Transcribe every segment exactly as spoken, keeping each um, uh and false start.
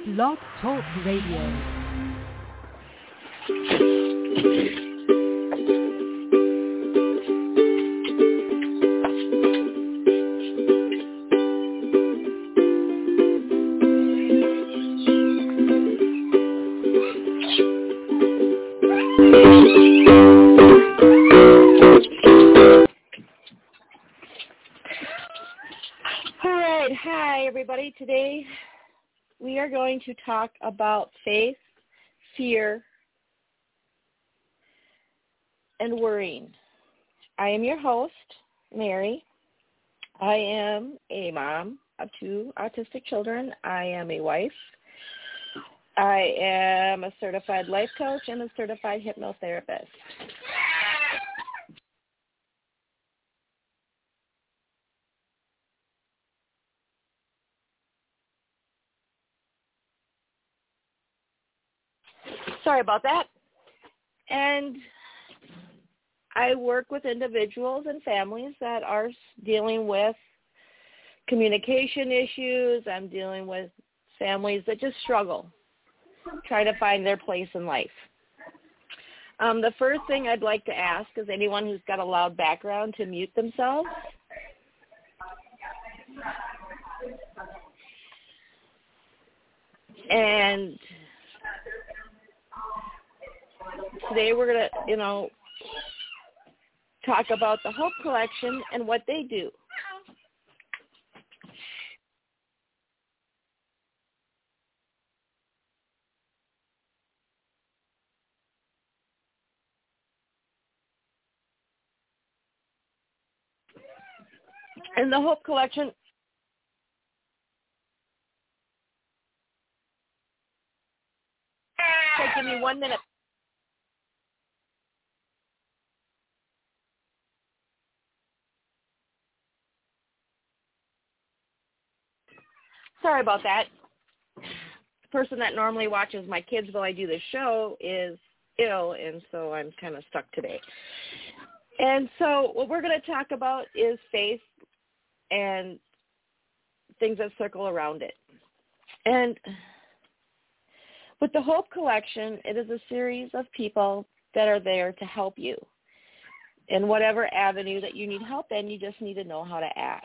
Blog Talk Radio. Everybody, today we are going to talk about faith, fear, and worrying. I am your host, Mary. I am a mom of two autistic children. I am a wife. I am a certified life coach and a certified hypnotherapist. Sorry about that. And I work with individuals and families that are dealing with communication issues. I'm dealing with families that just struggle, trying to find their place in life. Um, the first thing I'd like to ask is anyone who's got a loud background to mute themselves. And today we're going to, you know, talk about the Hope Collection and what they do. And the Hope Collection okay, give me one minute. Sorry about that. The person that normally watches my kids while I do this show is ill, and so I'm kind of stuck today. And so what we're going to talk about is faith and things that circle around it. And with the Hope Collection, it is a series of people that are there to help you in whatever avenue that you need help in. You just need to know how to act.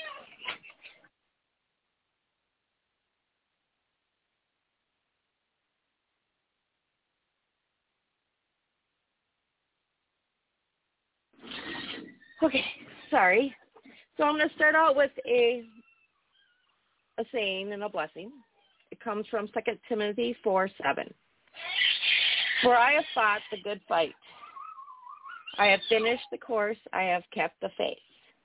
Okay, sorry. So I'm going to start out with a a saying and a blessing. It comes from Second Timothy four seven. For I have fought the good fight. I have finished the course. I have kept the faith.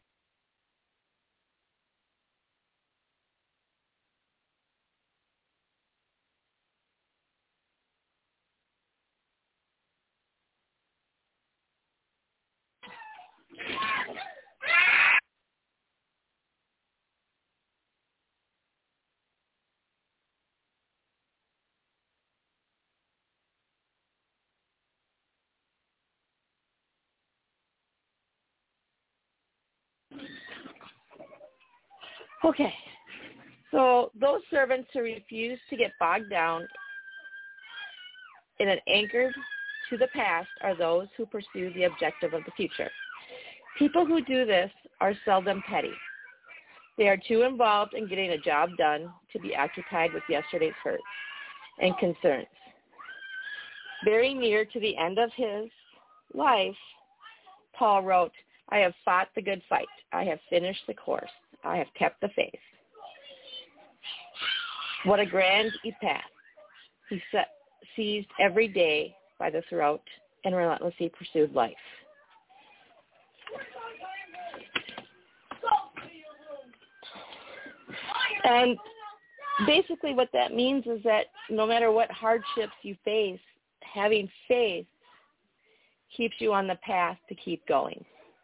Okay, so those servants who refuse to get bogged down in an anchored to the past are those who pursue the objective of the future. People who do this are seldom petty. They are too involved in getting a job done to be occupied with yesterday's hurts and concerns. Very near to the end of his life, Paul wrote, I have fought the good fight. I have finished the course. I have kept the faith. What a grand epitaph. He set, seized every day by the throat and relentlessly pursued life. And basically what that means is that no matter what hardships you face, having faith keeps you on the path to keep going.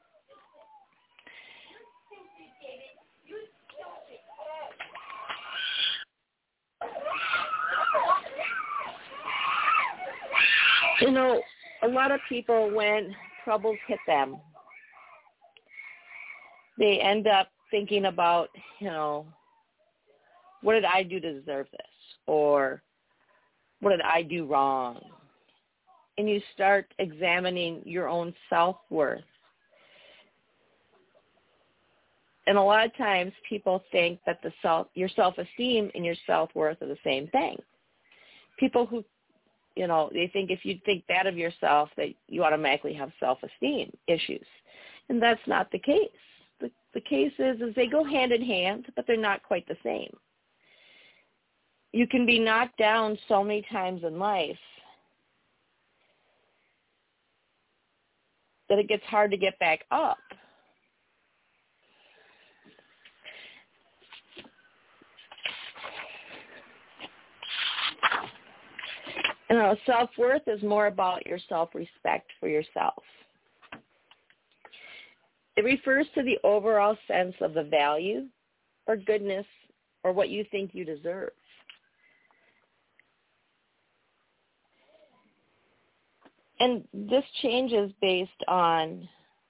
You know, a lot of people, when troubles hit them, they end up thinking about, you know, what did I do to deserve this? Or what did I do wrong? And you start examining your own self-worth. And a lot of times people think that the self, your self-esteem and your self-worth are the same thing. People who, you know, they think if you think bad of yourself that you automatically have self-esteem issues. And that's not the case. The, the case is, is they go hand in hand, but they're not quite the same. You can be knocked down so many times in life that it gets hard to get back up. You know, self-worth is more about your self-respect for yourself. It refers to the overall sense of the value or goodness or what you think you deserve. And this changes based on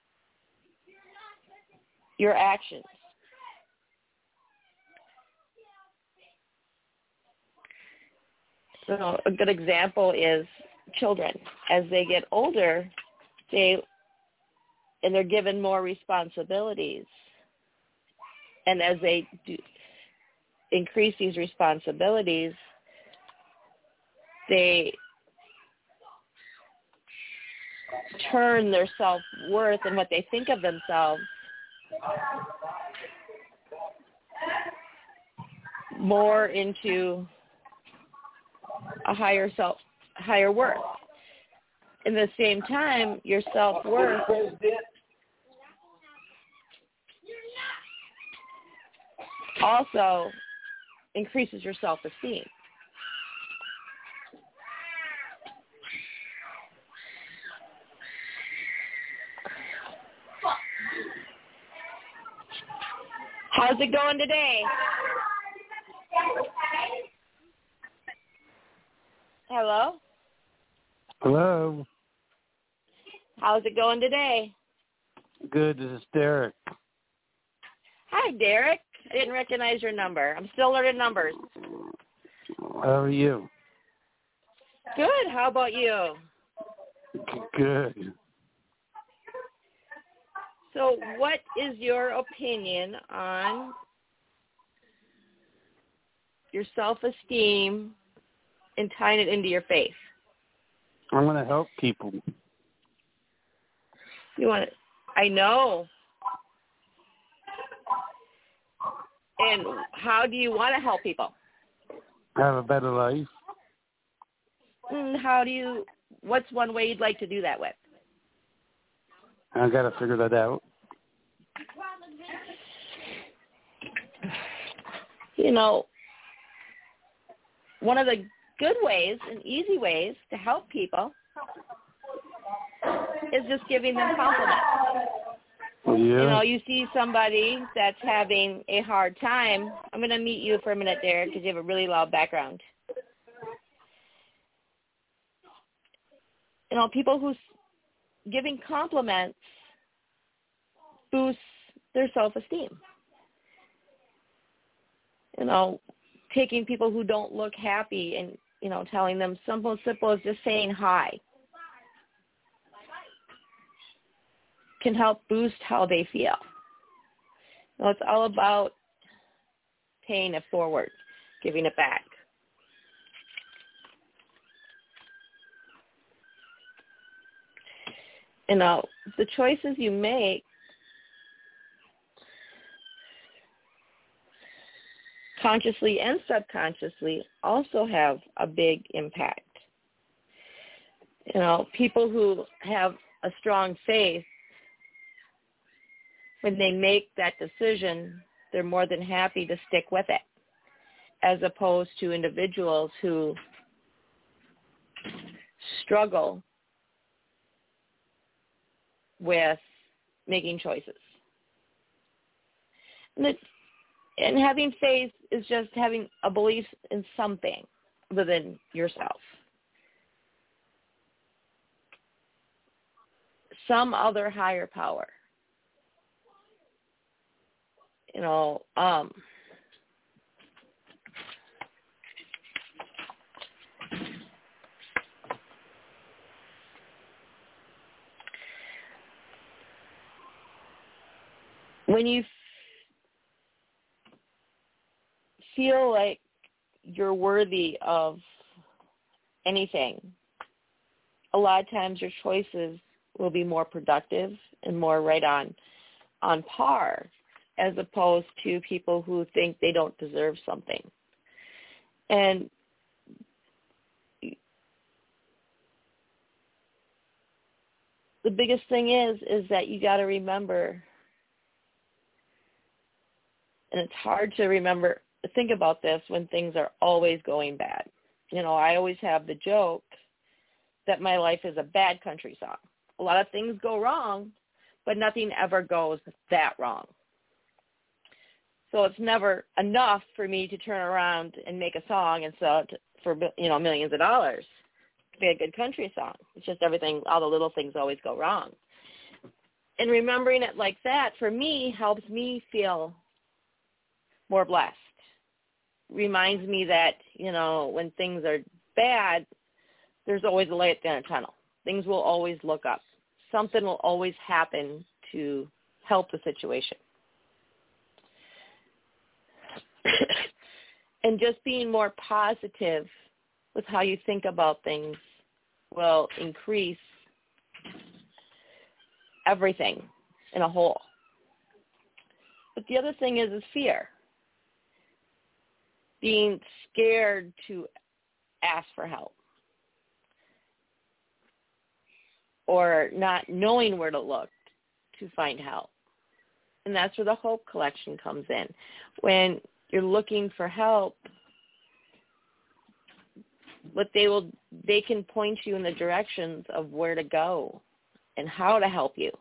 your actions. So a good example is children. As they get older, they and they're given more responsibilities. And as they do increase these responsibilities, they turn their self-worth and what they think of themselves more into a higher self, higher worth. In the same time, your self-worth also increases your self-esteem. How's it going today? Hello? Hello. How's it going today? Good. This is Derek. Hi, Derek. I didn't recognize your number. I'm still learning numbers. How are you? Good. How about you? Good. So what is your opinion on your self-esteem and tying it into your faith? I'm going to help people. You want to, I know. And how do you want to help people? Have a better life. And how do you, what's one way you'd like to do that with? I got to figure that out. You know, one of the good ways and easy ways to help people is just giving them compliments. Yeah. You know, you see somebody that's having a hard time. I'm going to mute you for a minute, Derek, because you have a really loud background. You know, people who's giving compliments boosts their self-esteem. You know, taking people who don't look happy and, you know, telling them simple, simple as just saying hi can help boost how they feel. You know, it's all about paying it forward, giving it back. You know, the choices you make consciously and subconsciously also have a big impact. You know, people who have a strong faith, when they make that decision, they're more than happy to stick with it, as opposed to individuals who struggle with making choices. And, it, and having faith is just having a belief in something other than yourself. Some other higher power. You know, um, when you f- feel like you're worthy of anything, a lot of times your choices will be more productive and more right on on par, as opposed to people who think they don't deserve something. And the biggest thing is, is that you got to remember, and it's hard to remember, think about this when things are always going bad. You know, I always have the joke that my life is a bad country song. A lot of things go wrong, but nothing ever goes that wrong. So it's never enough for me to turn around and make a song and sell it for, you know, millions of dollars to be a good country song. It's just everything, all the little things always go wrong. And remembering it like that, for me, helps me feel more blessed. Reminds me that, you know, when things are bad, there's always a light at the end of the tunnel. Things will always look up. Something will always happen to help the situation. And just being more positive with how you think about things will increase everything in a whole. But the other thing is, is fear. Being scared to ask for help. Or not knowing where to look to find help. And that's where the Hope Collection comes in. When you're looking for help, what they will, they can point you in the directions of where to go and how to help you.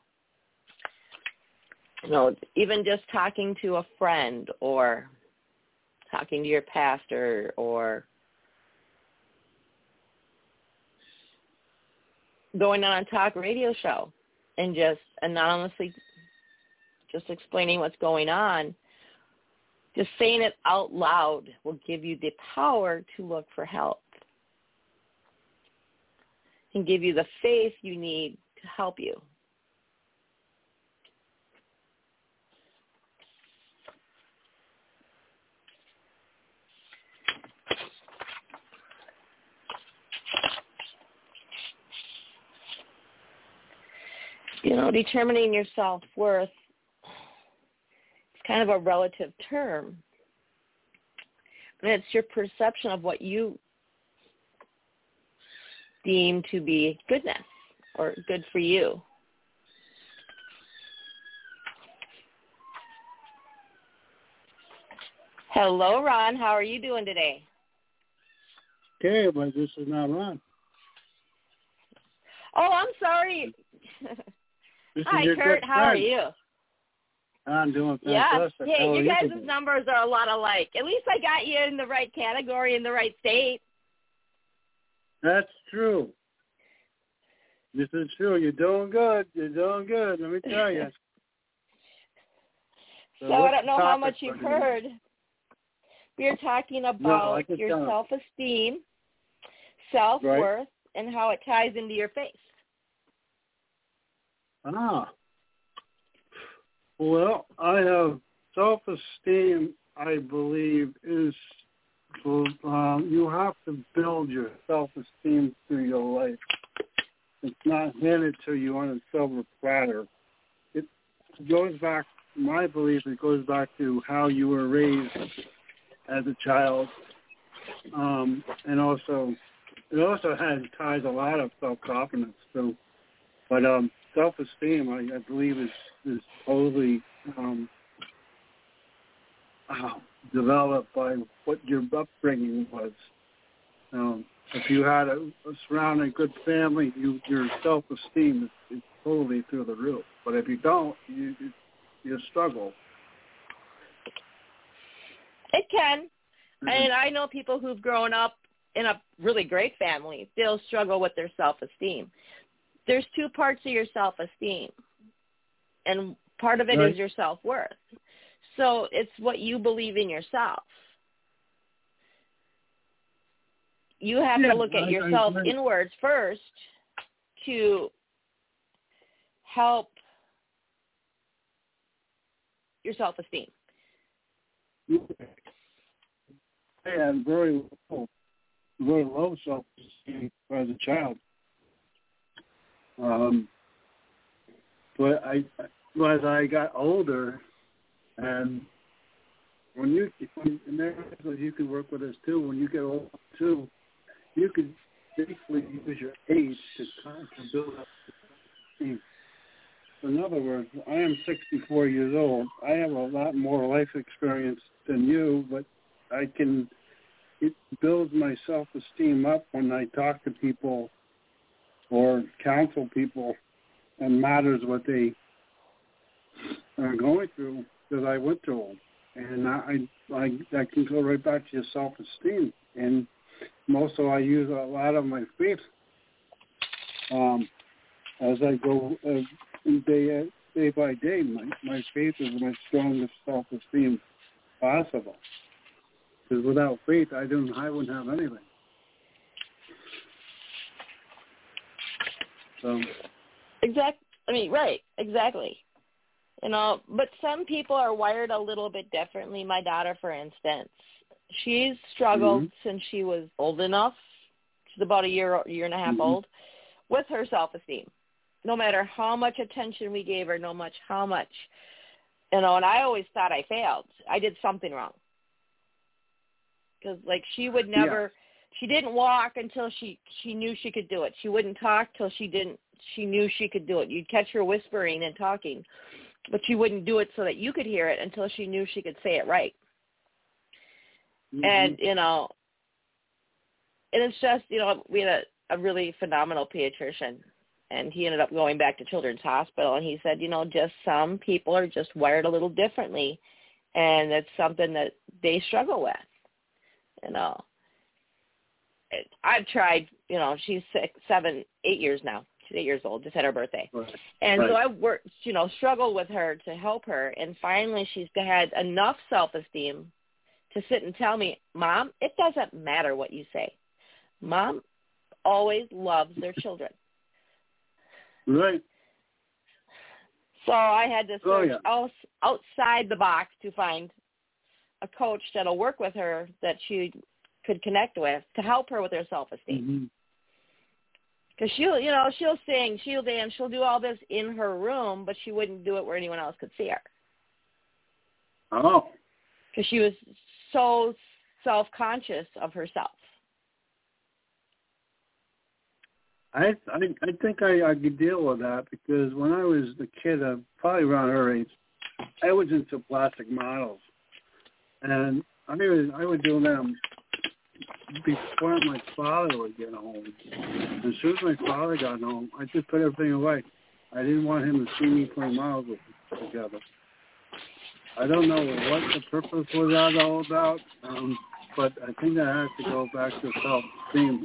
You know, even just talking to a friend or talking to your pastor or going on a talk radio show and just anonymously just explaining what's going on, just saying it out loud will give you the power to look for help and give you the faith you need to help you. You know, determining your self-worth is kind of a relative term. And it's your perception of what you deem to be goodness or good for you. Hello, Ron. How are you doing today? Okay, but this is not Ron. Oh, I'm sorry. This Hi, is your Kurt. good How are friend. you? I'm doing Yeah. fantastic. Hey, How you are guys' you? numbers are a lot alike. At least I got you in the right category in the right state. That's true. This is true. You're doing good. You're doing good. Let me tell you. So, So I what's don't know the how topic much for you've today? heard. We're talking No, about I can your tell. self-esteem, self-worth, Right. and how it ties into your faith. Ah. Well, I have self-esteem, I believe, is um, you have to build your self-esteem through your life. It's not handed to you on a silver platter. It goes back, my belief, it goes back to how you were raised as a child. Um, and also, it also has ties a lot of self-confidence too. But um, self-esteem, I, I believe, is is totally um, uh, developed by what your upbringing was. Um, if you had a, a surrounding good family, you, your self-esteem is, is totally through the roof. But if you don't, you you, you struggle. It can. Mm-hmm. And I know people who've grown up in a really great family. They'll struggle with their self-esteem. There's two parts of your self-esteem, and part of it Right. is your self-worth. So it's what you believe in yourself. You have Yeah, to look at I- yourself I agree. inwards first to help your self-esteem? I had very low, very low self-esteem as a child. Um, but I, as I got older, and when you, when, and there's you can work with us too. When you get older too, you can basically use your age to kind of build up the team. In other words, I am sixty-four years old. I have a lot more life experience than you, but I can, it builds my self-esteem up when I talk to people or counsel people and matters what they are going through, because I went through them. And I, I, I can go right back to your self-esteem. And also I use a lot of my faith um, as I go uh, day, day by day. My, my faith is my strongest self-esteem possible. Because without faith, I don't, I wouldn't have anything. So, exactly. I mean, right, exactly. You know, but some people are wired a little bit differently. My daughter, for instance, she's struggled mm-hmm. since she was old enough. She's about a year, year and a half mm-hmm. old, with her self-esteem. No matter how much attention we gave her, no much how much, you know. And I always thought I failed. I did something wrong. Because, like, she would never, yeah. she didn't walk until she, she knew she could do it. She wouldn't talk till she didn't, she knew she could do it. You'd catch her whispering and talking, but she wouldn't do it so that you could hear it until she knew she could say it right. Mm-hmm. And, you know, and it's just, you know, we had a, a really phenomenal pediatrician, and he ended up going back to Children's Hospital, and he said, you know, just some people are just wired a little differently, and it's something that they struggle with. You know, it, I've tried, you know, she's six, seven, eight years now. She's eight years old, just had her birthday. Right. And right. so I worked, you know, struggled with her to help her. And finally she's had enough self-esteem to sit and tell me, Mom, it doesn't matter what you say. Mom always loves their children. Right. So I had to search oh, yeah. out, outside the box to find a coach that'll work with her that she could connect with to help her with her self-esteem. Because mm-hmm. she'll, you know, she'll sing, she'll dance, she'll do all this in her room, but she wouldn't do it where anyone else could see her. Oh. Because she was so self-conscious of herself. I I, I think I, I could deal with that, because when I was a kid, uh, probably around her age, I was into plastic models. And I would, I would do them before my father would get home. As soon as my father got home, I just put everything away. I didn't want him to see me play models together. I don't know what the purpose was that all about, um, but I think that has to go back to self-esteem.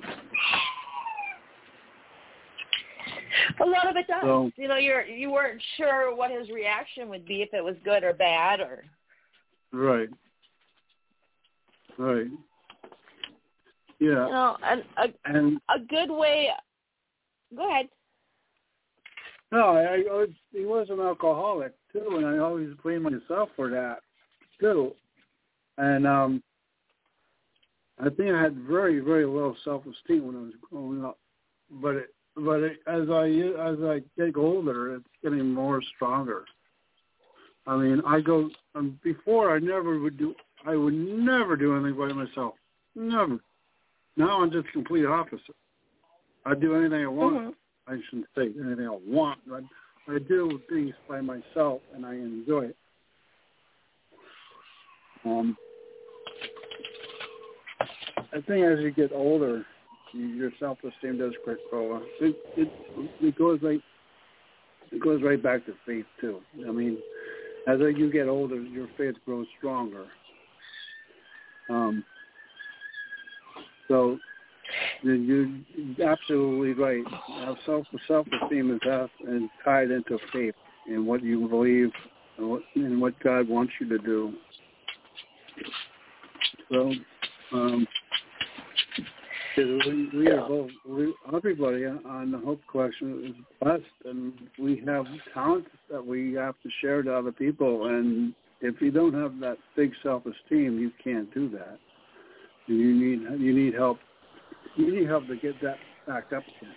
A lot of it does. So, you know, you're you weren't sure what his reaction would be, if it was good or bad, or right. Right. Yeah. You know, and a, and a good way. Go ahead. No, I, I was, he was an alcoholic too, and I always blame myself for that too. And um, I think I had very, very low self-esteem when I was growing up. But it, but it, as I as I get older, it's getting more stronger. I mean, I go um, before I never would do. I would never do anything by myself. Never. Now I'm just complete opposite. I do anything I want. Mm-hmm. I shouldn't say anything I want, but I do things by myself, and I enjoy it. Um, I think as you get older, your self-esteem does grow. It, it it goes right it goes right back to faith too. I mean, as you get older, your faith grows stronger. Um, so you're absolutely right. Self self-esteem is, is tied into faith in what you believe and what, and what God wants you to do. So um, we, we are both, we, everybody on the Hope Collection is blessed, and we have talents that we have to share to other people, and if you don't have that big self-esteem, you can't do that. You need you need help. You need help to get that back up again.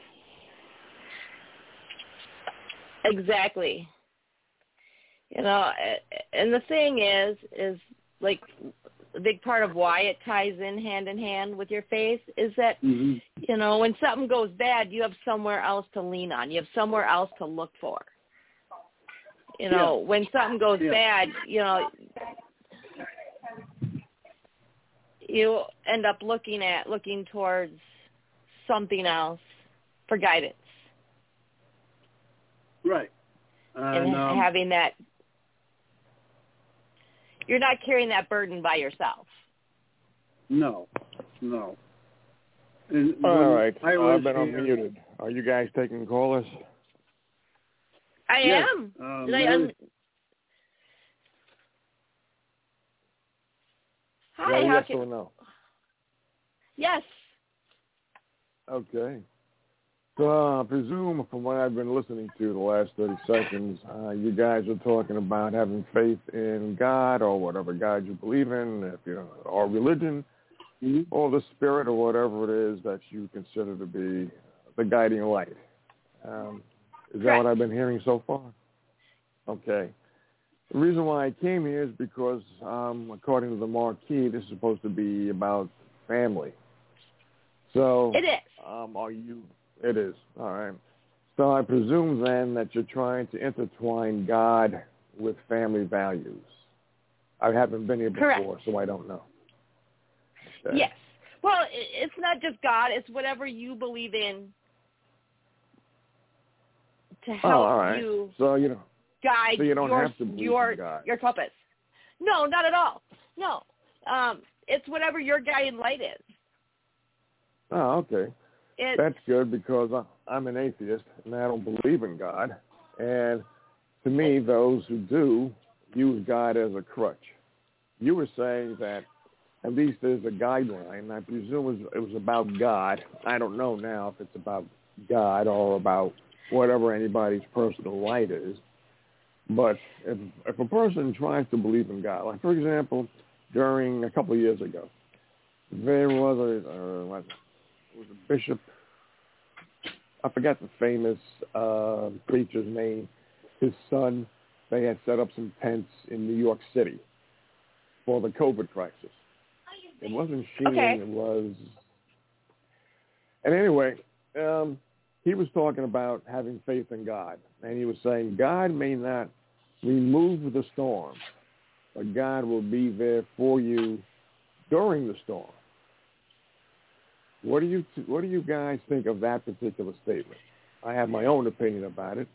Exactly. You know, and the thing is, is like a big part of why it ties in hand in hand with your faith is that, mm-hmm. you know, when something goes bad, you have somewhere else to lean on. You have somewhere else to look for. You know, yeah. when something goes yeah. bad, you know, you end up looking at, looking towards something else for guidance. Right. And, and um, having that, you're not carrying that burden by yourself. No, no. And All right. I was I've been here, unmuted. Are you guys taking callers? I yes, am. Um, Did I un- Hi, yeah, how yes can... or no? Yes. Okay. So uh, I presume from what I've been listening to the last thirty seconds, uh, you guys are talking about having faith in God or whatever God you believe in, if you know, or religion, mm-hmm. or the spirit or whatever it is that you consider to be the guiding light. Um, is that Correct. what I've been hearing so far? Okay. The reason why I came here is because, um, according to the marquee, this is supposed to be about family. So, It is. Um, are you? It is. All right. So I presume then that you're trying to intertwine God with family values. I haven't been here before, Correct. so I don't know. Okay. Yes. Well, it's not just God. It's whatever you believe in to help oh, all right. you So you know, guide so you don't your have to believe your in God. your compass. No, not at all. No, um, it's whatever your guiding light is. Oh, okay. It's, That's good because I'm an atheist and I don't believe in God. And to me, those who do use God as a crutch. You were saying that at least there's a guideline. I presume it was, it was about God. I don't know now if it's about God or about whatever anybody's personal light is. But if, if a person tries to believe in God, like for example, during a couple of years ago, there was a, uh, what, was a bishop, I forgot the famous uh, preacher's name, his son, they had set up some tents in New York City for the COVID crisis. It wasn't Sheehan, okay. it was... And anyway, um, he was talking about having faith in God. And he was saying, God may not remove the storm, but God will be there for you during the storm. What do you What do you guys think of that particular statement? I have my own opinion about it.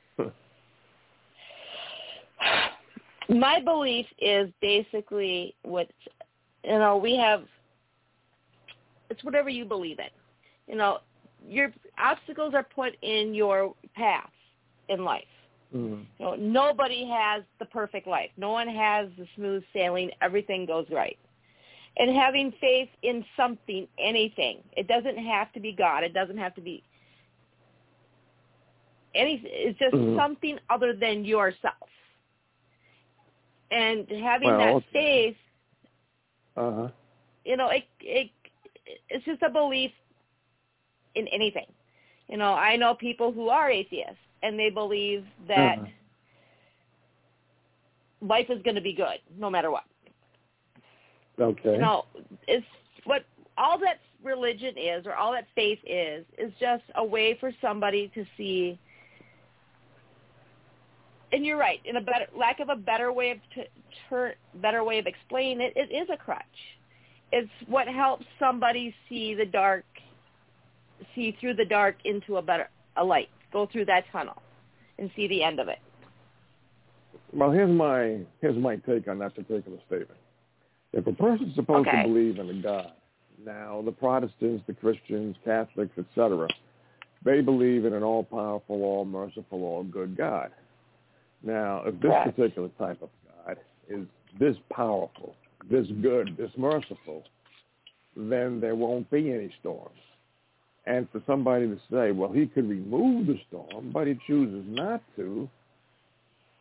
My belief is basically what, you know, we have, it's whatever you believe in. You know, your obstacles are put in your path in life. Mm-hmm. You know, nobody has the perfect life. No one has the smooth sailing. Everything goes right. And having faith in something, anything. It doesn't have to be God. It doesn't have to be anything. It's just mm-hmm. something other than yourself. And having well, that okay. faith, uh-huh. you know, it, it it's just a belief in anything. You know, I know people who are atheists, and they believe that uh-huh. life is going to be good no matter what. Okay. You know, it's what all that religion is, or all that faith is, is just a way for somebody to see. And you're right. In a better lack of a better way of t- ter- better way of explaining it, it is a crutch. It's what helps somebody see the dark, see through the dark into a better a light. Go through that tunnel and see the end of it. Well, here's my here's my take on that particular statement. If a person's supposed okay. to believe in a God, now the Protestants, the Christians, Catholics, et cetera, they believe in an all-powerful, all-merciful, all-good God. Now, if this Correct. particular type of God is this powerful, this good, this merciful, then there won't be any storms. And for somebody to say, well, he could remove the storm, but he chooses not to,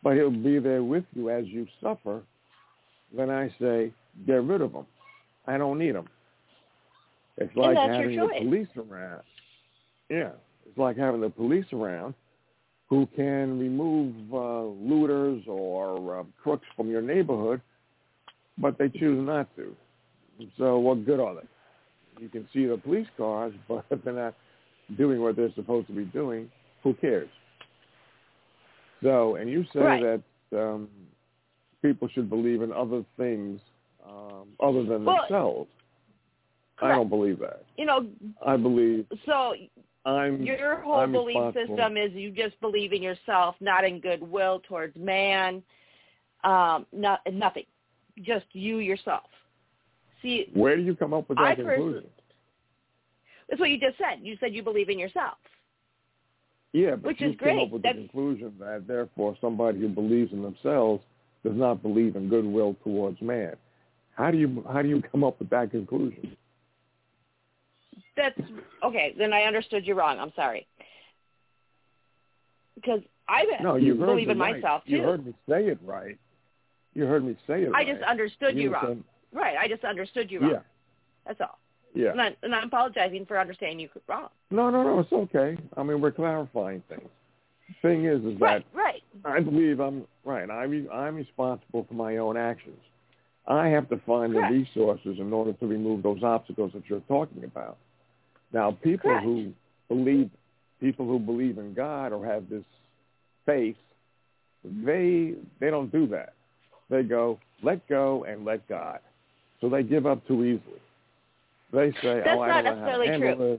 but he'll be there with you as you suffer, then I say, get rid of them. I don't need them. It's And like that's having your the choice. police around. Yeah, it's like having the police around who can remove uh, looters or uh, crooks from your neighborhood, but they choose not to. So what good are they? You can see the police cars, but if they're not doing what they're supposed to be doing, who cares? So, and you say Right. that um, people should believe in other things um, other than Well, themselves. I correct. don't believe that. You know, I believe so I'm your whole I'm belief responsible. system is you just believe in yourself, not in goodwill towards man, um, not nothing, just you yourself. See, Where do you come up with that I conclusion? personally, that's what you just said. You said you believe in yourself. Yeah, but Which you is came great. up with That's- the conclusion that therefore somebody who believes in themselves does not believe in goodwill towards man. How do you how do you come up with that conclusion? That's okay. Then I understood you wrong. I'm sorry. Because I No, you heard believe me in right. myself too. You heard me say it right. You heard me say it I right. just understood And you were wrong. saying- Right. I just understood you wrong. Yeah, That's all. yeah. And, I, and I'm apologizing for understanding you wrong. No, no, no. It's okay. I mean, we're clarifying things. The thing is, is Right. that Right. I believe I'm right. I'm I'm responsible for my own actions. I have to find Correct. the resources in order to remove those obstacles that you're talking about. Now, people Correct. who believe, people who believe in God or have this faith, they they don't do that. They go, let go and let God. So they give up too easily. They say, That's oh, I not don't know how to necessarily handle true. this.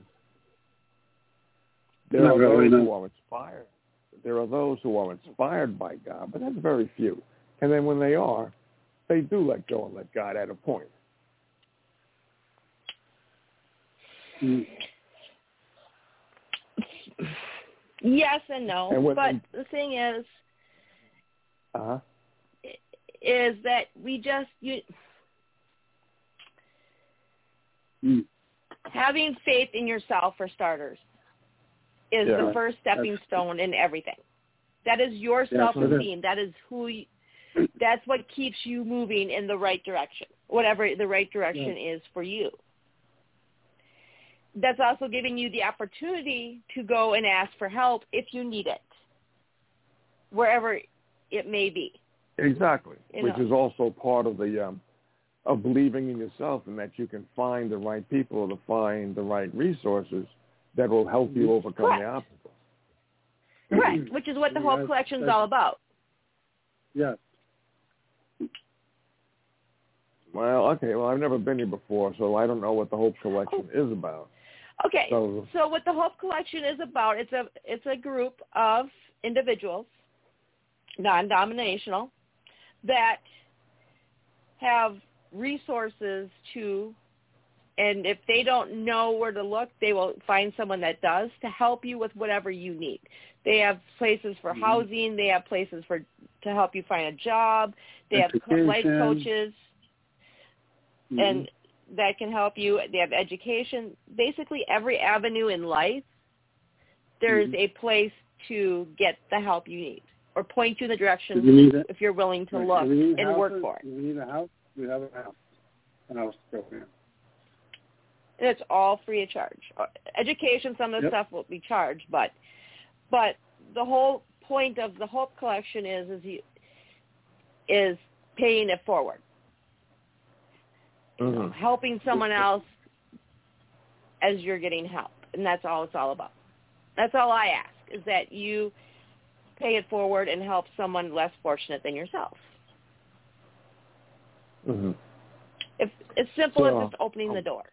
There Not are really, those no. who are inspired. There are those who are inspired by God, but that's very few. And then when they are, they do let go and let God at a point. Mm. Yes and no. And when but they- the thing is, Uh-huh. is that we just you Mm. having faith in yourself for starters is Yeah. the first stepping That's- stone in everything. That is your Yes, it is. self-esteem. That is who. You, that's what keeps you moving in the right direction, whatever the right direction Yeah. is for you. That's also giving you the opportunity to go and ask for help if you need it, wherever it may be. Exactly, You which know. is also part of the um, of believing in yourself and that you can find the right people to find the right resources that will help you overcome Correct. the obstacles. Correct, which is what the Hope Yes, Collection is that's- all about. Yes. Well, okay, well, I've never been here before, so I don't know what the Hope Collection is about. Okay, So, so what the Hope Collection is about, it's a it's a group of individuals, non-denominational, that have resources to, and if they don't know where to look, they will find someone that does to help you with whatever you need. They have places for Mhm. housing. They have places for to help you find a job. They have co- life Education. coaches, Mhm. and that can help you. They have education. Basically, every avenue in life, there's Mhm. a place to get the help you need or point you in the If direction you need it, if you're willing to Right. look If you need and work houses, for it. If you need a house, we have a house. An house to go in. And it's all free of charge. Uh, Education, some of the Yep. stuff will be charged, but but the whole point of the Hope Collection is is you, is paying it forward, mhm. helping someone else as you're getting help, and that's all it's all about. That's all I ask, is that you pay it forward and help someone less fortunate than yourself. Mhm. If it's simple So, as just opening the door.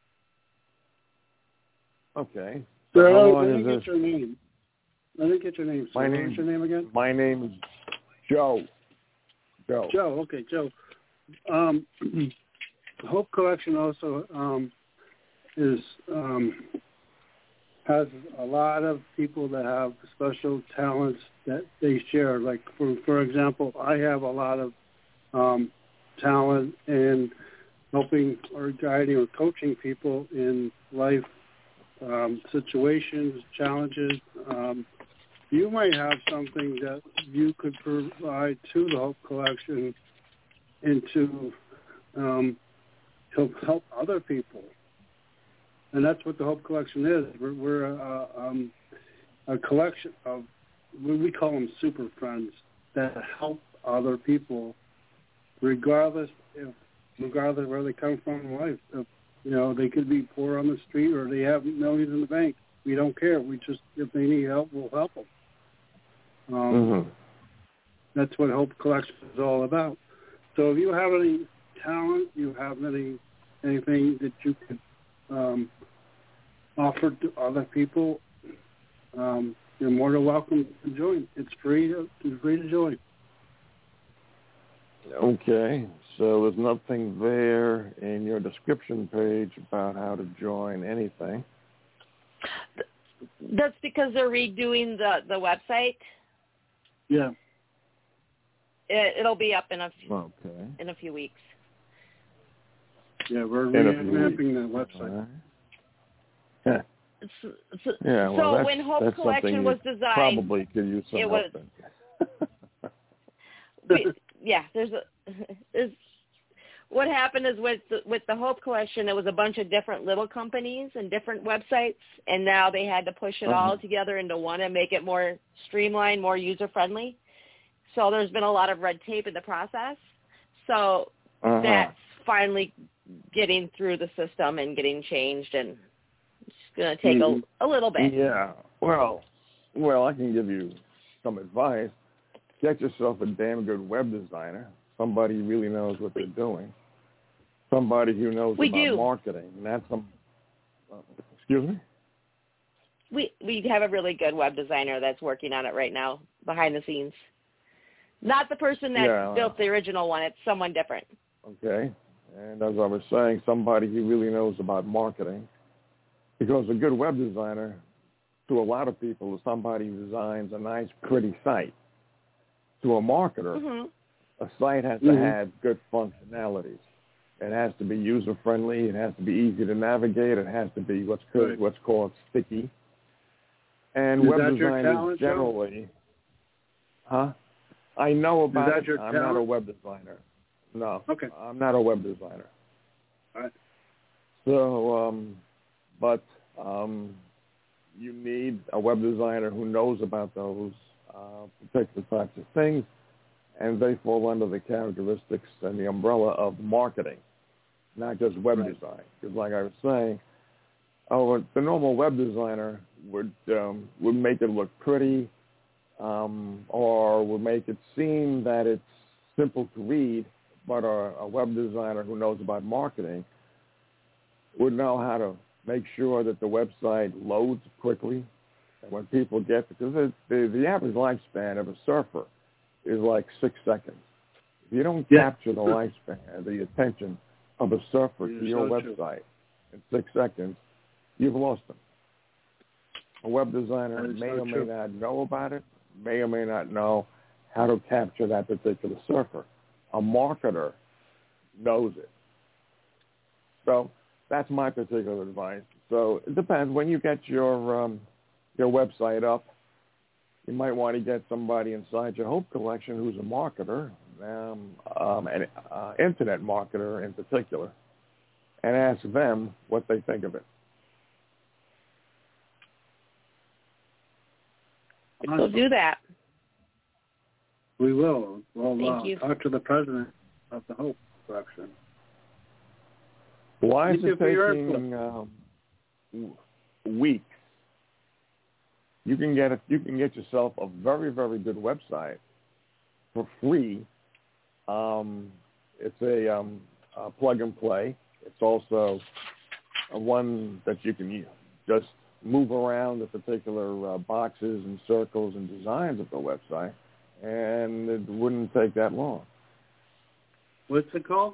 Okay. So So how let long me is get this? your name. Let me get your name. sir. My What name- was your name again? My name is Joe. Joe. Joe. Okay, Joe. Um, Hope Collection also um, is um, has a lot of people that have special talents that they share. Like for for example, I have a lot of um, talent in helping or guiding or coaching people in life um, situations, challenges, um, you might have something that you could provide to the Hope Collection and to um, help help other people. And that's what the Hope Collection is. We're, we're a, um, a collection of, we call them super friends, that help other people, regardless if, regardless of where they come from in life. If, you know, they could be poor on the street or they have millions in the bank. We don't care. We just, if they need help, we'll help them. Um, mm-hmm. That's what Hope Collection is all about. So if you have any talent, you have any anything that you could um, offer to other people, um, you're more than welcome to join. It's free to, it's free to join. Okay, so there's nothing there in your description page about how to join anything. That's because they're redoing the, the website. Yeah. It, it'll be up in a few, Okay. in a few weeks. Yeah, we're In a few revamping the website. Right. Yeah. So, so, Yeah, well, so that's, when Hope that's Collection was designed, probably could use some it help was. we, yeah, there's a. There's, what happened is with the, with the Hope Collection, it was a bunch of different little companies and different websites, and now they had to push it uh-huh. all together into one and make it more streamlined, more user friendly. So there's been a lot of red tape in the process. So uh-huh. that's finally getting through the system and getting changed, and it's going to take mm-hmm. a, a little bit. Yeah. Well, well, I can give you some advice. Get yourself a damn good web designer, somebody who really knows what they're doing, somebody who knows we about do. marketing. And that's some. Uh, excuse me. We we have a really good web designer that's working on it right now behind the scenes. Not the person that yeah. built the original one. It's someone different. Okay. And as I was saying, somebody who really knows about marketing, because a good web designer, to a lot of people, is somebody who designs a nice, pretty site. To a marketer, mm-hmm. a site has mm-hmm. to have good functionalities. It has to be user-friendly. It has to be easy to navigate. It has to be what's called, right. what's called sticky. And is web that your designers talent, generally, huh? I know about is that it. your I'm talent? not a web designer. No, okay. I'm not a web designer. All right. So, um, but um, you need a web designer who knows about those uh, particular types of things, and they fall under the characteristics and the umbrella of marketing, not just web right. design. Because, like I was saying, oh, the normal web designer would um, would make it look pretty, um, or would make it seem that it's simple to read. But a, a web designer who knows about marketing would know how to make sure that the website loads quickly. And when people get, because it, the, the average lifespan of a surfer is like six seconds. If you don't yeah. capture the lifespan, the attention of a surfer You're to your so website true. in six seconds, you've lost them. A web designer may so or may true. not know about it, may or may not know how to capture that particular surfer. A marketer knows it. So that's my particular advice. So it depends. When you get your um, your website up, you might want to get somebody inside your Hope Collection who's a marketer, um, um, an uh, internet marketer in particular, and ask them what they think of it. We'll do that. We will. We'll Thank uh, you. talk to the president of the Hope Collection. Why is Thank it you taking um, weeks? You can get a, you can get yourself a very very good website for free. Um, it's a, um, a plug and play. It's also a one that you can use. Just move around the particular uh, boxes and circles and designs of the website, and it wouldn't take that long. What's it called?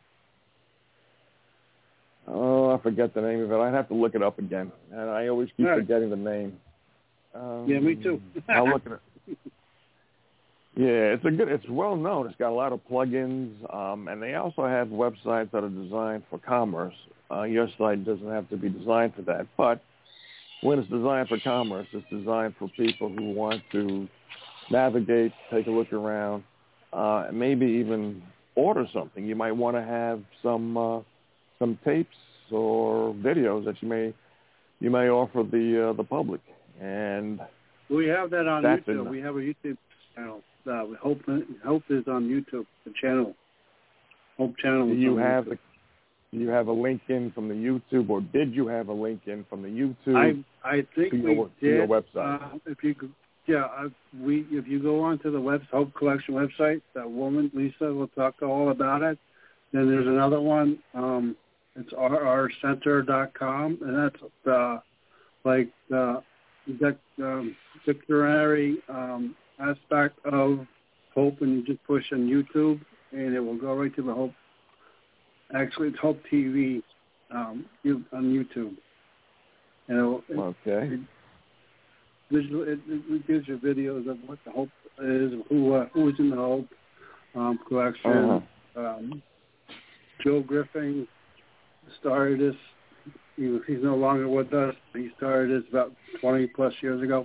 Oh, I forget the name of it. I'd have to look it up again, and I always keep right. forgetting the name. Um, yeah, me too. I'll look at it. Yeah, it's a good. It's well known. It's got a lot of plugins, um, and they also have websites that are designed for commerce. Uh, your site doesn't have to be designed for that, but when it's designed for commerce, it's designed for people who want to navigate, take a look around, uh, maybe even order something. You might want to have some uh, some tapes or videos that you may you may offer the uh, the public, and we have that on that's YouTube. In, we have a YouTube channel. Uh, Hope Hope is on YouTube. The channel, Hope channel. Do you have YouTube. the, do you have a link in from the YouTube, or did you have a link in from the YouTube? I I think to we your, did. to your website. Uh, if you could, yeah, I, we if you go onto the web Hope Collection website, that woman Lisa will talk all about it. Then there's another one. Um, it's r r center dot com, and that's the like the dec, um, dictionary um, aspect of Hope, and you just push on YouTube, and it will go right to the Hope. Actually, it's Hope T V um, on YouTube. And it'll, okay. It, visual, it, it gives you videos of what the Hope is, who uh, who is in the Hope um, collection. Uh-huh. Um, Joe Griffin started this. He, he's no longer with us. He started this about twenty plus years ago,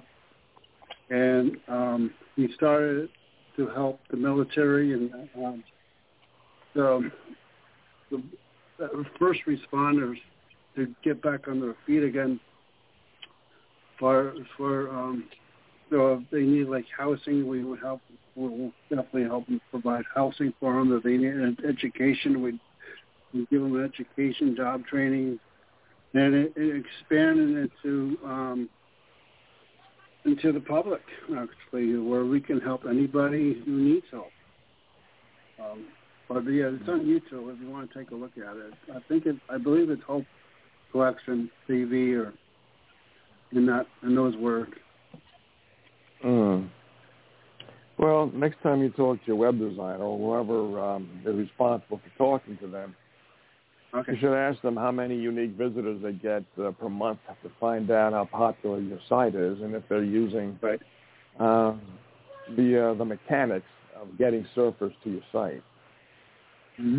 and um, he started to help the military and um, the, the, the first responders to get back on their feet again. For for um, so if they need like housing, we would help. We'll definitely help them provide housing for them. If they need an education, we'd, we'd give them education, job training, and it, it expanded into um, into the public actually, where we can help anybody who needs help. Um, but yeah, it's on YouTube if you want to take a look at it. I think it. I believe it's Hope Collection T V or. In that, in those words. Mm. Well, next time you talk to your web designer or whoever um, is responsible for talking to them, okay. you should ask them how many unique visitors they get uh, per month to find out how popular your site is, and if they're using right. uh, the uh, the mechanics of getting surfers to your site. Mm-hmm.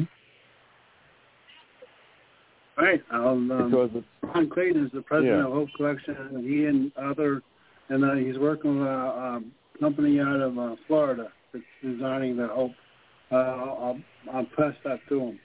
All right. I'll, um, because it's, Ron Clayton is the president yeah. of Hope Collection, and he and other, and uh, he's working with a um, company out of uh, Florida that's designing the Hope. Uh, I'll, I'll pass that to him.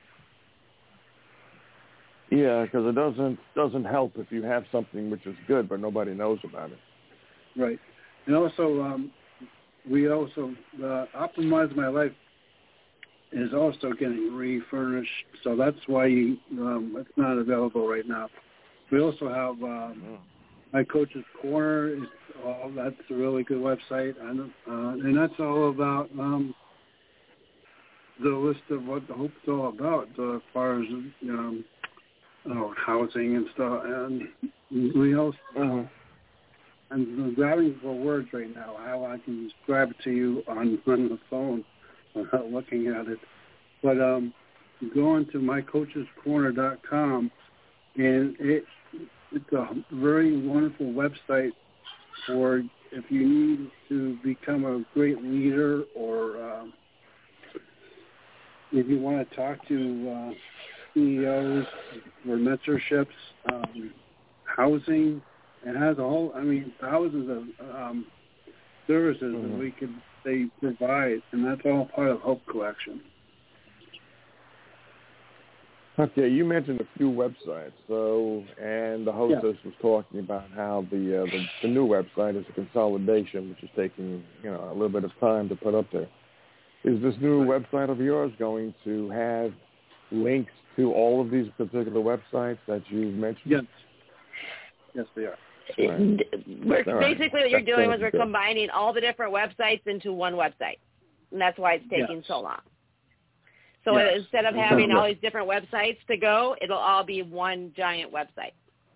Yeah, because it doesn't doesn't help if you have something which is good but nobody knows about it. Right. And also, um, we also uh, Optimize My Life is also getting refurnished, so that's why you, um, it's not available right now. We also have um, oh. My Coach's Corner. It's all, that's a really good website, and, uh, and that's all about um, the list of what the Hope's all about, uh, as far as um, oh, housing and stuff. And we also, uh, I'm grabbing for words right now, how I can describe it to you on, on the phone. Without looking at it, but um, go on to my coaches corner dot com, and it it's a very wonderful website for if you need to become a great leader, or um, if you want to talk to uh, C E Os or mentorships, um, housing. It has a whole. I mean, thousands of um, services mm-hmm. that we could. They provide, and that's all part of Hope Collection. Okay, you mentioned a few websites, so and the hostess yeah. was talking about how the, uh, the the new website is a consolidation, which is taking you know a little bit of time to put up there. Is this new right. website of yours going to have links to all of these particular websites that you've mentioned? Yes, yes, they are. Right. We're, basically, what you're that doing is we're good. combining all the different websites into one website, and that's why it's taking yes. so long. So yes. instead of having all these different websites to go, it'll all be one giant website.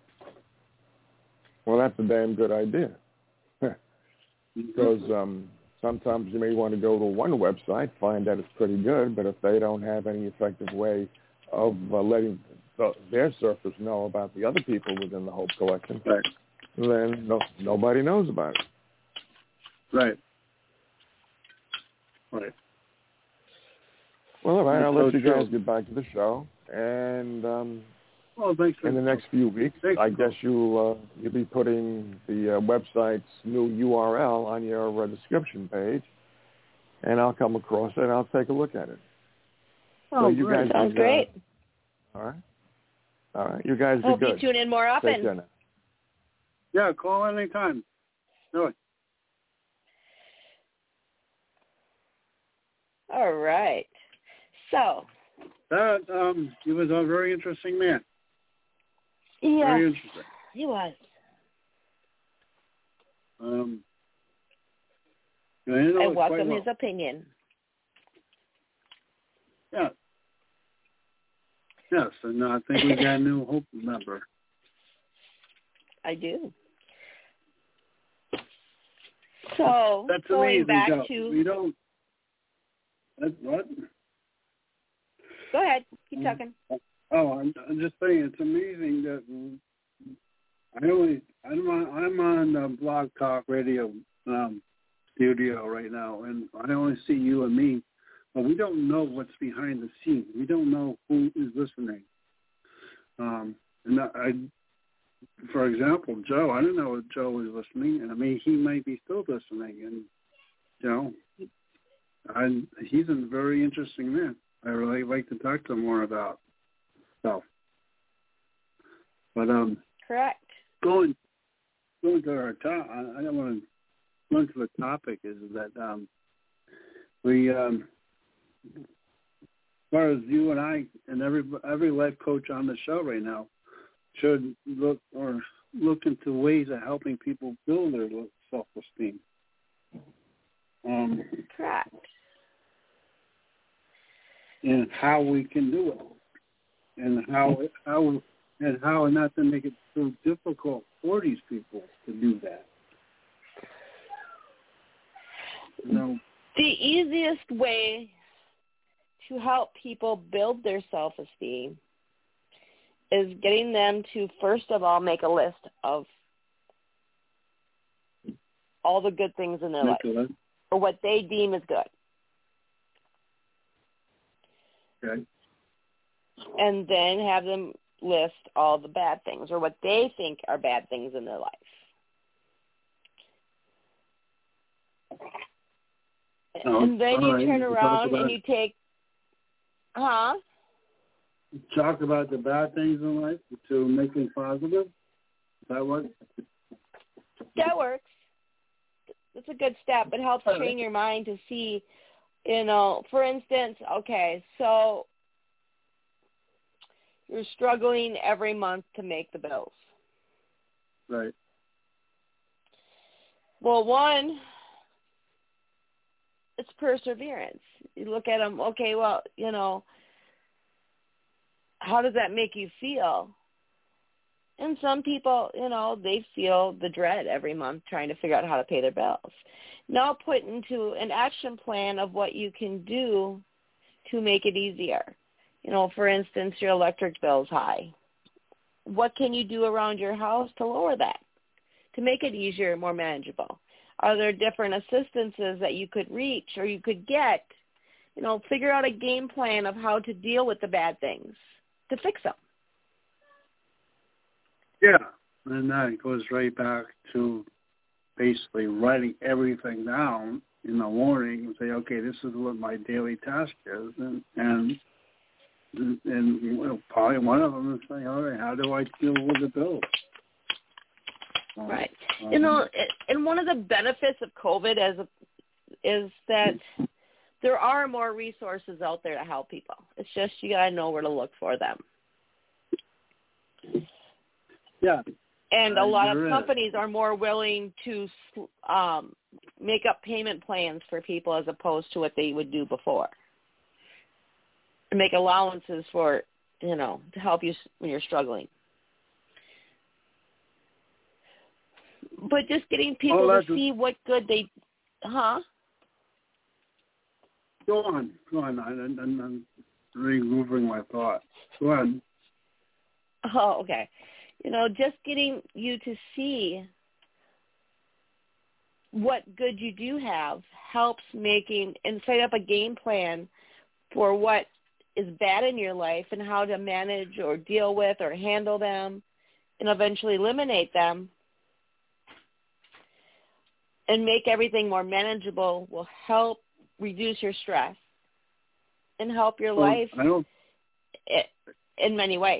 Well, that's a damn good idea. Because um, sometimes you may want to go to one website, find that it's pretty good, but if they don't have any effective way of uh, letting the, their surfers know about the other people within the Hope Collection, right. then no, nobody knows about it. Right. Right. Well, all right, I'll so let you true. guys get back to the show. And um, Well, thanks for in the next few weeks, thanks I guess you'll uh, you'll be putting the uh, website's new U R L on your uh, description page, and I'll come across it and I'll take a look at it. Oh, so you great. guys Sounds be, uh, great. All right. All right. You guys be Hope good. you tune in more Take often. care now. Yeah, call anytime. Do it. All right. So. That um, he was a very interesting man. Yeah. Very interesting. He was. Um, you know, I it's welcome quite well. his opinion. Yeah. Yes, and I think we got a new Hope member. I do. So, That's going amazing, back Joe. to... We don't... That's what? Go ahead. Keep talking. Oh, I'm, I'm just saying, it's amazing that I only... I'm on, I'm on the Blog Talk Radio um, studio right now, and I only see you and me, but we don't know what's behind the scenes. We don't know who is listening. Um, and I, I, for example, Joe, I don't know if Joe was listening, and I mean, he might be still listening, and, you know, I, he's a very interesting man. I really like to talk to him more about stuff. But, um, Correct. going, going to our top, I, I don't want to go into the topic is that, um, we, um, as far as you and I and every every life coach on the show right now should look or look into ways of helping people build their self-esteem. Um, Correct. And how we can do it, and how how and how not to make it so difficult for these people to do that. You know, the easiest way to help people build their self-esteem is getting them to, first of all, make a list of all the good things in their life, Nicola. or what they deem as good. Okay. And then have them list all the bad things, or what they think are bad things in their life. Oh, and then you right. turn You around about, and you take, huh? Talk about the bad things in life to make them positive. Is that what? That works. That's a good step. It helps train your mind to see, you know, for instance, okay, so you're struggling every month to make the bills. Right. Well, one, it's perseverance. You look at them, okay, well, you know, how does that make you feel? And some people, you know, they feel the dread every month trying to figure out how to pay their bills. Now put into an action plan of what you can do to make it easier. You know, for instance, your electric bill is high. What can you do around your house to lower that, to make it easier and more manageable? Are there different assistances that you could reach or you could get? You know, figure out a game plan of how to deal with the bad things to fix them. Yeah, and that goes right back to basically writing everything down in the morning and say, okay, this is what my daily task is, and and and you know, probably one of them is saying, all right, how do I deal with the bills? Um, right. Um, you know, and one of the benefits of COVID as a, is that there are more resources out there to help people. It's just you got to know where to look for them. Yeah. And a Uh, lot of there is. companies are more willing to um, make up payment plans for people as opposed to what they would do before. To make allowances for, you know, to help you when you're struggling. But just getting people Oh, to see what good they, huh? Go on, go on. I, I, I'm, I'm removing my thought. Go on. Oh, okay. You know, just getting you to see what good you do have helps making and set up a game plan for what is bad in your life and how to manage or deal with or handle them and eventually eliminate them and make everything more manageable will help reduce your stress and help your well, life I don't, in many ways.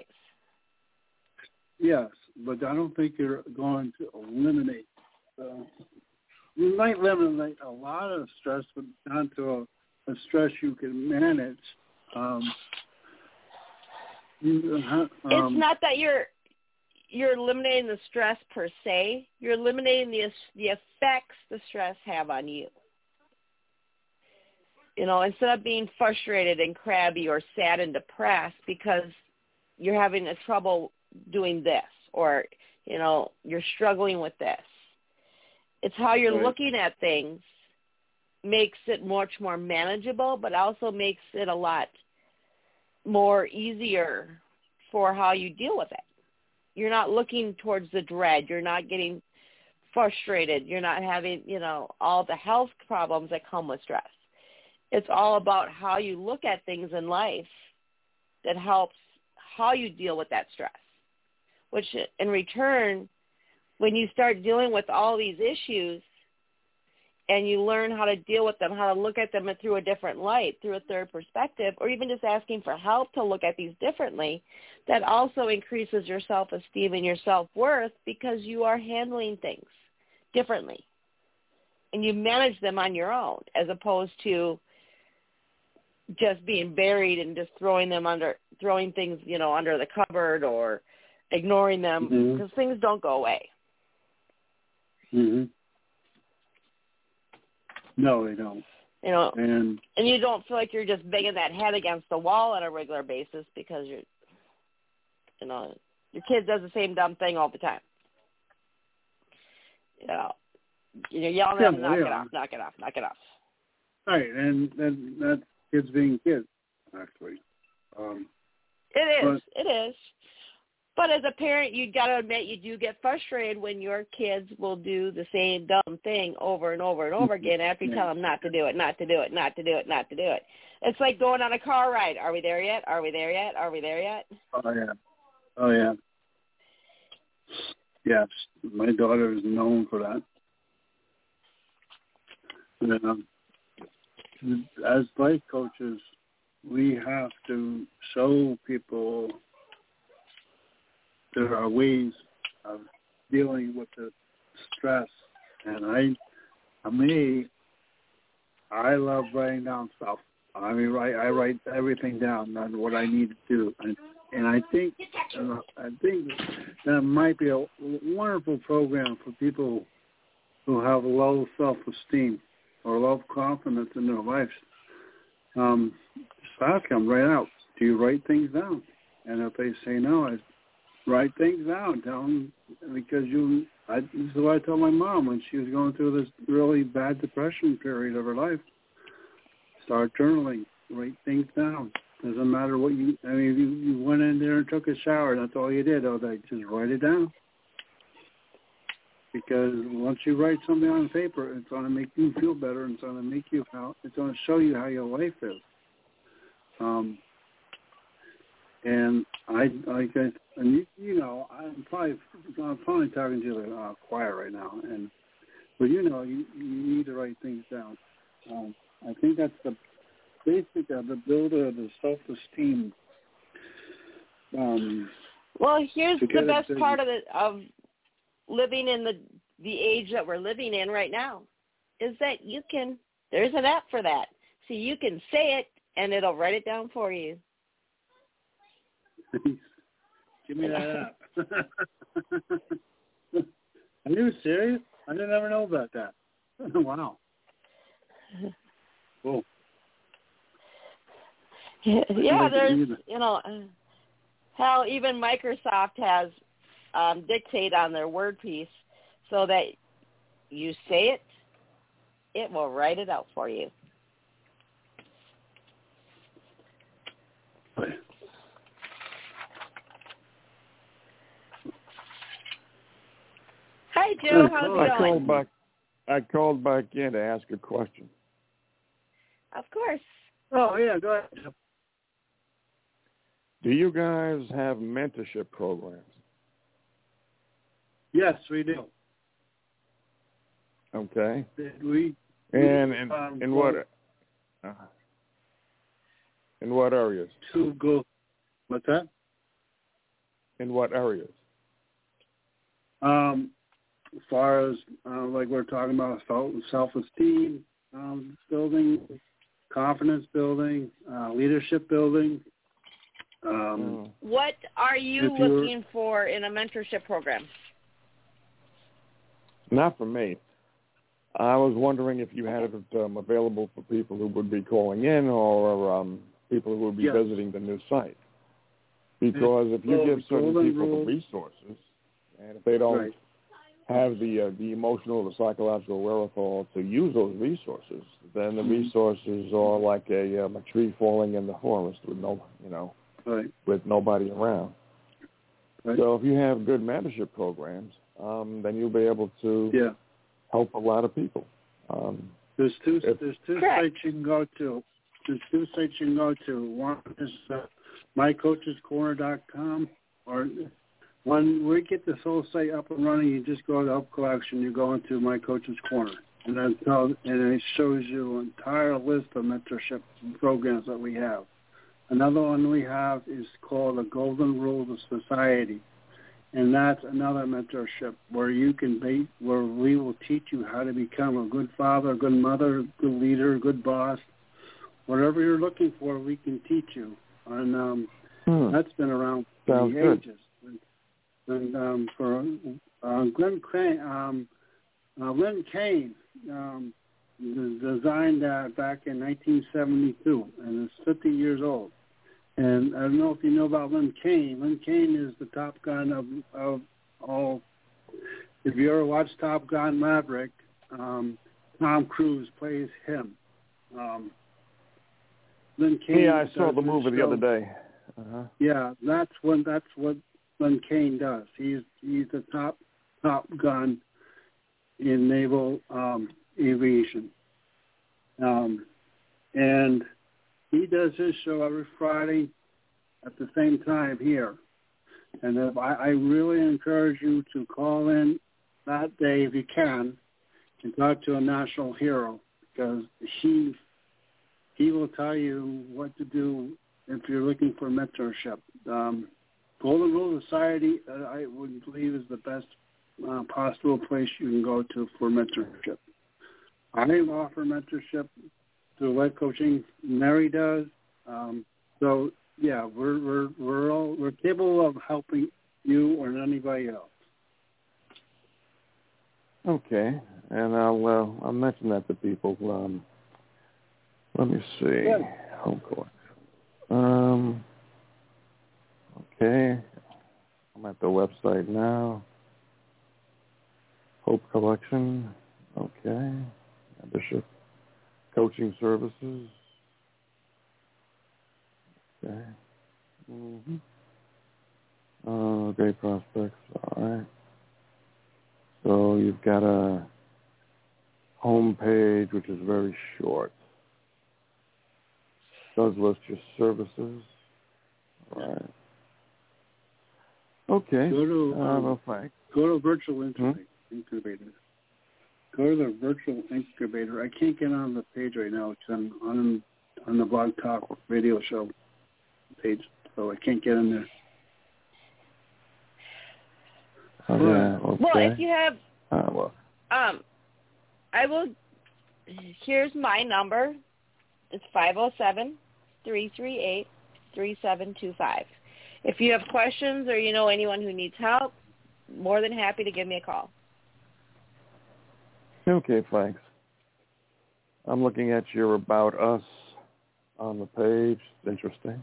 Yes, but I don't think you're going to eliminate. Uh, you might eliminate a lot of stress, but not to a, a stress you can manage. Um, you, uh, um, it's not that you're you're eliminating the stress per se. You're eliminating the the effects the stress have on you. You know, instead of being frustrated and crabby or sad and depressed because you're having a trouble doing this or, you know, you're struggling with this. It's how you're right. looking at things makes it much more manageable, but also makes it a lot more easier for how you deal with it. You're not looking towards the dread. You're not getting frustrated. You're not having, you know, all the health problems that come with stress. It's all about how you look at things in life that helps how you deal with that stress, which in return, when you start dealing with all these issues and you learn how to deal with them, how to look at them through a different light, through a third perspective, or even just asking for help to look at these differently, that also increases your self-esteem and your self-worth because you are handling things differently. And you manage them on your own as opposed to just being buried and just throwing them under, throwing things, you know, under the cupboard or ignoring them because mm-hmm. things don't go away. Mm-hmm. No, they don't. You know, and and you don't feel like you're just banging that head against the wall on a regular basis because you're, you know, your kid does the same dumb thing all the time. You know, you're yelling at them, knock it off, knock it off, knock it off. Right, and, and that's kids being kids, actually. Um, it is, but, it is. But as a parent, you got to admit you do get frustrated when your kids will do the same dumb thing over and over and over again after you yeah. tell them not to do it, not to do it, not to do it, not to do it. It's like going on a car ride. Are we there yet? Are we there yet? Are we there yet? Oh, yeah. Oh, yeah. Yes, my daughter is known for that. And, um, as life coaches, we have to show people there are ways of dealing with the stress. And I, I mean, I love writing down stuff. I mean, write, I write everything down on what I need to do. And, and I think, uh, I think that might be a wonderful program for people who have low self-esteem or low confidence in their lives. Um, just ask them right out, do you write things down? And if they say no, I write things down. Tell them, because you, I, this is what I told my mom when she was going through this really bad depression period of her life. Start journaling. Write things down. Doesn't matter what you, I mean, you, you went in there and took a shower. That's all you did. I was like, just write it down. Because once you write something on paper, it's going to make you feel better. It's going to make you how, it's going to show you how your life is. Um, and I, like I, and you, you know, I'm probably, I'm probably talking to the uh, choir right now. And, but you know, you, you need to write things down. Um, I think that's the basic of the builder of the self-esteem. Um, well, here's the best part of the of living in the the age that we're living in right now, is that you can. There's an app for that, so you can say it and it'll write it down for you. Give me that app. Are you serious? I didn't ever know about that. Wow. Cool. Yeah, there's, you know, how even Microsoft has um, dictate on their word piece so that you say it, it will write it out for you. Hi, Joe. How's it going? I called back. I called back in to ask a question. Of course. Oh, yeah, go ahead. Do you guys have mentorship programs? Yes, we do. Okay. We and in, um, in what uh, in what areas? To go. What's that? In what areas? Um, as far as uh, like we're talking about self self-esteem um, building, confidence building, uh, leadership building. Um, what are you looking for in a mentorship program? Not for me. I was wondering if you had it um, available for people who would be calling in or um, people who would be yes. visiting the new site. Because if you so, give certain people rule. the resources, and if they don't right. have the uh, the emotional or the psychological wherewithal to use those resources, then the mm-hmm. resources are like a, um, a tree falling in the forest with no, you know, right. with nobody around. Right. So if you have good mentorship programs, um, then you'll be able to yeah. help a lot of people. Um, there's two. if, there's two correct. sites you can go to. There's two sites you can go to. One is uh, my coaches corner dot com, or when we get this whole site up and running, you just go to Help Collection. You go into My Coach's Corner, and then tell, and it shows you an entire list of mentorship programs that we have. Another one we have is called the Golden Rules of Society. And that's another mentorship where you can be, where we will teach you how to become a good father, a good mother, a good leader, a good boss. Whatever you're looking for, we can teach you. And um, hmm. that's been around for Sounds the good. ages. And, and um, for uh, Glenn Crane, um, uh, Lynn Kane um, designed that back in nineteen seventy-two, and it's fifty years old. And I don't know if you know about Lynn Kane. Lynn Kane is the Top Gun of, of all. If you ever watched Top Gun Maverick, um, Tom Cruise plays him. Um, Lynn Kane. Yeah, I saw the movie the other day. Uh-huh. Yeah, that's when that's what Lynn Kane does. He's he's the top Top Gun in naval um, aviation, um, and he does his show every Friday at the same time here. And if I, I really encourage you to call in that day if you can and talk to a national hero, because he he will tell you what to do if you're looking for mentorship. Um, Golden Rule Society, uh, I would believe, is the best uh, possible place you can go to for mentorship. I offer mentorship through Life Coaching. Mary does. Um, so yeah, we're we're we're all we're capable of helping you or anybody else. Okay, and I'll uh, I'll mention that to people. Um, let me see. Yeah. Home court. Um. Okay, I'm at the website now. Hope Collection. Okay, Bishop. Coaching services. Okay. Mm-hmm. Uh, great prospects. All right. So you've got a home page, which is very short. Does list your services. All right. Okay. Go to uh, um, well, thanks. Go to Virtual Incubator. Hmm? Incubator. Go to the Virtual Incubator. I can't get on the page right now because I'm on on the Blog Talk radio show page, so I can't get in there. Oh, yeah, okay. Well, if you have, uh, well. um, I will. Here's my number. It's five oh seven, three three eight, three seven two five. If you have questions or you know anyone who needs help, more than happy to give me a call. Okay, thanks. I'm looking at your About Us on the page. Interesting.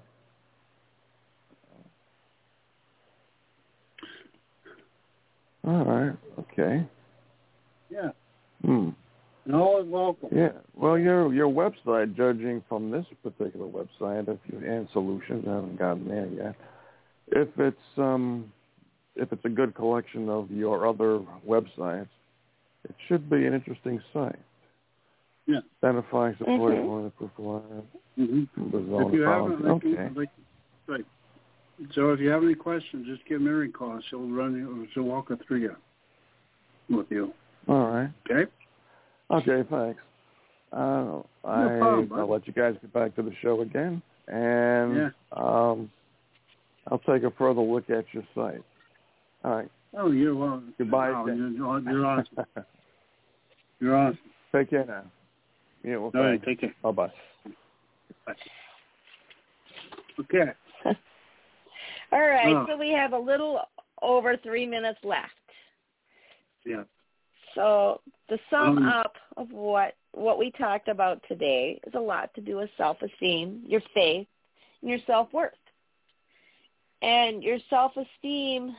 All right. Okay. Yeah. Hmm. No, welcome. Yeah. Well, your your website, judging from this particular website, if you and Solutions, I haven't gotten there yet. If it's um, if it's a good collection of your other websites, it should be an interesting site. Yeah. Identifying, supporting, mm-hmm. one of the proof of life. Mm-hmm. The zone if you of haven't, policy. like, Okay. like, right. So if you have any questions, just give Mary a call. She'll run you, she'll walk her through you, with you. All right. Okay? Okay, thanks. Uh, I, no problem, I'll let you guys get back to the show again, and yeah. um, I'll take a further look at your site. All right. Oh, you're welcome. Goodbye. Oh, you're, you're awesome. You're awesome. Take care now. Yeah, well, All right, thanks. take care. Bye-bye. Bye. Okay. All right, Oh. so we have a little over three minutes left. Yeah. So the sum Um, up of what, what we talked about today is a lot to do with self-esteem, your faith, and your self-worth. And your self-esteem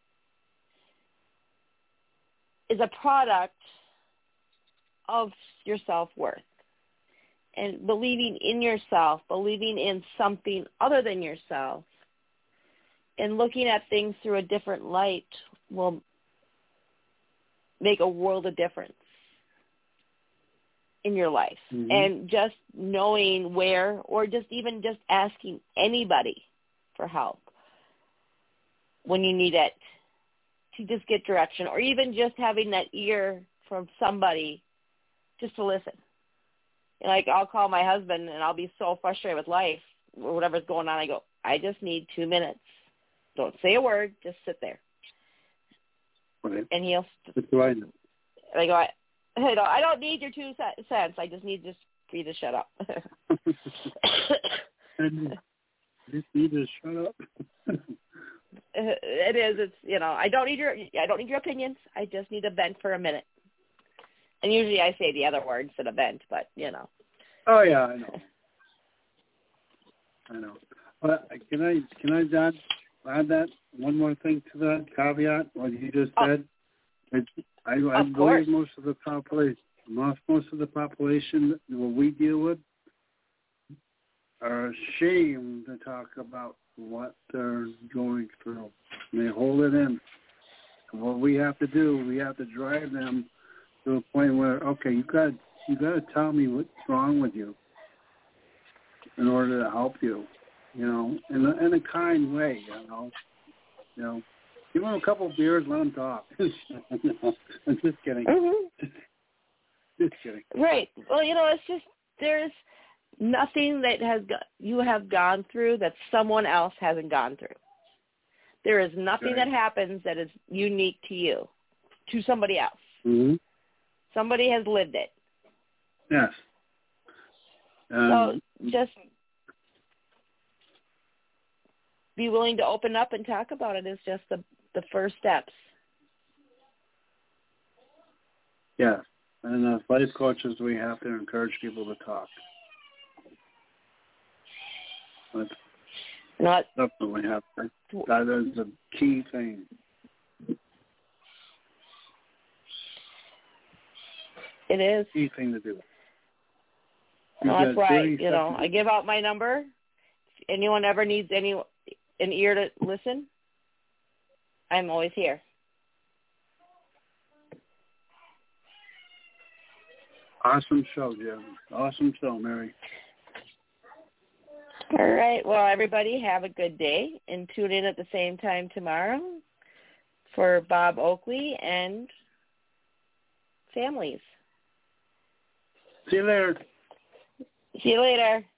is a product of your self-worth. And believing in yourself, believing in something other than yourself, and looking at things through a different light will make a world of difference in your life. Mm-hmm. And just knowing where, or just even just asking anybody for help when you need it, to just get direction, or even just having that ear from somebody just to listen. Like, I'll call my husband and I'll be so frustrated with life or whatever's going on. I go, I just need two minutes. Don't say a word. Just sit there. Right. And he'll. That's right. I go, I, I don't, I don't need your two cents. I just need just for you to shut up. And you just need to shut up. It is. It's, you know, I don't need your. I don't need your opinions. I just need a vent for a minute. And usually I say the other words instead of vent, but you know. Oh yeah, I know. I know. But can I can I add, add that one more thing to that caveat? What you just Oh. said. It, I, I Of believe course. most of the population, most most of the population, what we deal with, are ashamed to talk about what they're going through. And they hold it in. And what we have to do, we have to drive them to a point where, okay, you got you got to tell me what's wrong with you in order to help you, you know, in a, in a kind way, you know, you know, give them a couple of beers, let them talk. No, I'm just kidding. Mm-hmm. Just kidding. Right. Well, you know, it's just there's nothing that has go- you have gone through that someone else hasn't gone through. There is nothing Right. that happens that is unique to you, to somebody else. Mm-hmm. Somebody has lived it. Yes. Um, So just be willing to open up and talk about it is just the, the first steps. yeah. And as life coaches, we have to encourage people to talk. That's You know, definitely have to. That is a key thing. it is. Key thing to do. No, You've that's got right. thirty You know, seconds. I give out my number. If anyone ever needs any an ear to listen, I'm always here. Awesome show, Jim. Awesome show, Mary. All right. Well, everybody have a good day and tune in at the same time tomorrow for Bob Oakley and families. See you later. See you later.